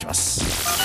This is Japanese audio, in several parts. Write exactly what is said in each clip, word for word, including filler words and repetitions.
きます。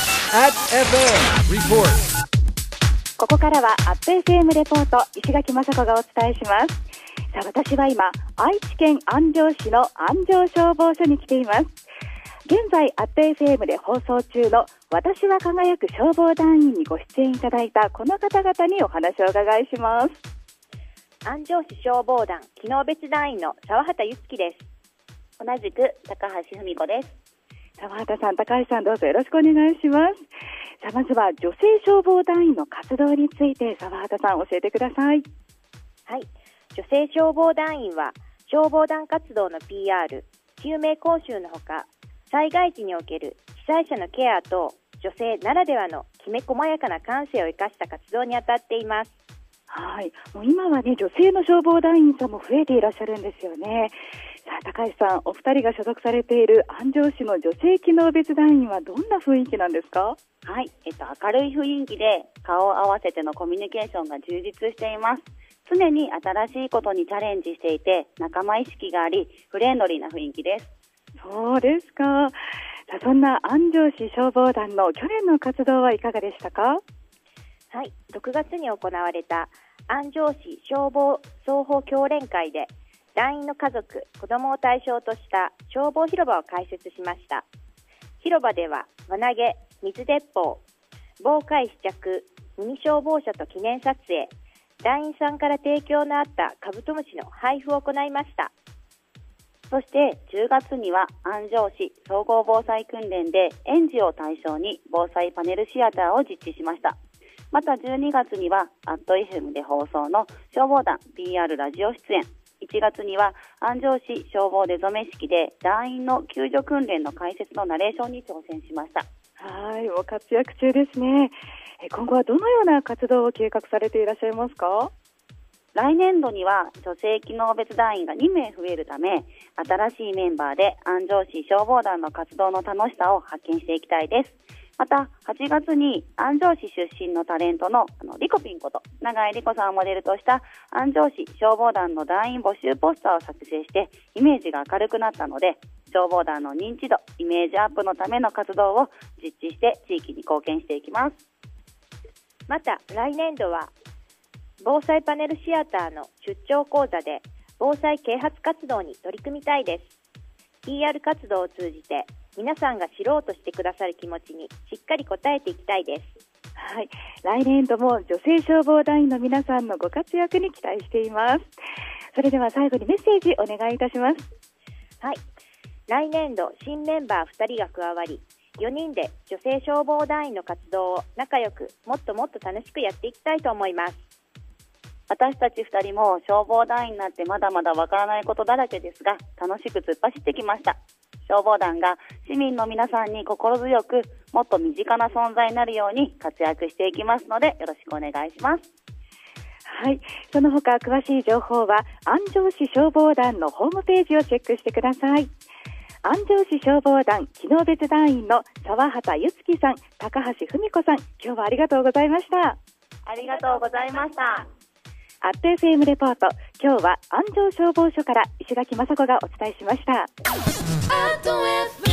at エフエム Report。 ここからは アットエフエム レポート、石垣雅子がお伝えします。さあ、私は今愛知県安城市の安城消防署に来ています。現在 アットエフエム で放送中の私は輝く消防団員にご出演いただいたこの方々にお話をお伺いします。 安城市消防団機能別団員の沢畑ゆつきです。 同じく高橋文子です。 沢畑さん、高橋さん、どうぞよろしくお願いします。さあ、まずは女性消防団員の活動について沢畑さん、教えてください。 はい、女性消防団員は消防団活動の ピーアール、救命講習のほか、災害時における被災者のケアと女性ならではのきめ細やかな感性を生かした活動に当たっています。 はい、もう今はね、女性の消防団員さんも増えていらっしゃるんですよね。さあ、高橋さん、お二人が所属されている安城市の女性機能別団員はどんな雰囲気なんですか？ はい、えっと、明るい雰囲気で顔を合わせてのコミュニケーションが充実しています。常に新しいことにチャレンジしていて、仲間意識があり、フレンドリーな雰囲気です。 そうですか。さあ、そんな安城市消防団の去年の活動はいかがでしたか？ はい、ろくがつに行われた安城市消防双方協連会で団員の家族、子どもを対象とした消防広場を開設しました。広場では輪投げ、水鉄砲、防火試着、ミニ消防車と記念撮影、団員さんから提供のあったカブトムシの配布を行いました。 そしてじゅうがつには安城市総合防災訓練で園児を対象に防災パネルシアターを実施しました。またじゅうにがつには アットエフエム で放送の消防団 ピーアール ラジオ出演、いちがつには安城市消防出初め式で団員の救助訓練の解説のナレーションに挑戦しました。 はい、お活躍中ですね。今後はどのような活動を計画されていらっしゃいますか？ 来年度には女性機能別団員がにめい増えるため、新しいメンバーで安城市消防団の活動の楽しさを発見していきたいです。またはちがつに安城市出身のタレントのあのリコピンこと永井リコさんをモデルとした安城市消防団の団員募集ポスターを作成してイメージが明るくなったので、消防団の認知度、イメージアップのための活動を実施して地域に貢献していきます。 また来年度は防災パネルシアターの出張講座で防災啓発活動に取り組みたいです。 ピーアール 活動を通じて皆さんが知ろうとしてくださる気持ちにしっかり応えていきたいです。 はい、来年度も女性消防団員の皆さんのご活躍に期待しています。それでは最後にメッセージお願いいたします。 はい、来年度新メンバーふたりが加わり、よにんで女性消防団員の活動を仲良くもっともっと楽しくやっていきたいと思います。 私たちふたりも消防団員になってまだまだわからないことだらけですが、楽しく突っ走ってきました。消防団が市民の皆さんに心強く、もっと身近な存在になるように活躍していきますので、よろしくお願いします。 はい、その他詳しい情報は安城市消防団のホームページをチェックしてください。安城市消防団機能別団員の沢畑ゆつきさん、高橋文子さん、今日はありがとうございました。 ありがとうございました。 アット エフエム レポート、今日は安城消防署から石垣雅子がお伝えしました。